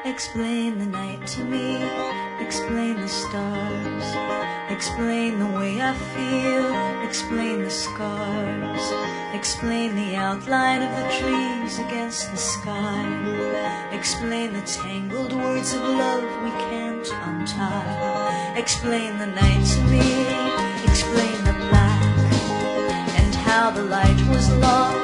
Explain the night to me, explain the stars, explain the way I feel, explain the scars, explain the outline of the trees against the sky, explain the tangled words of love we can't untie. Explain the night to me, explain the black, and how the light was lost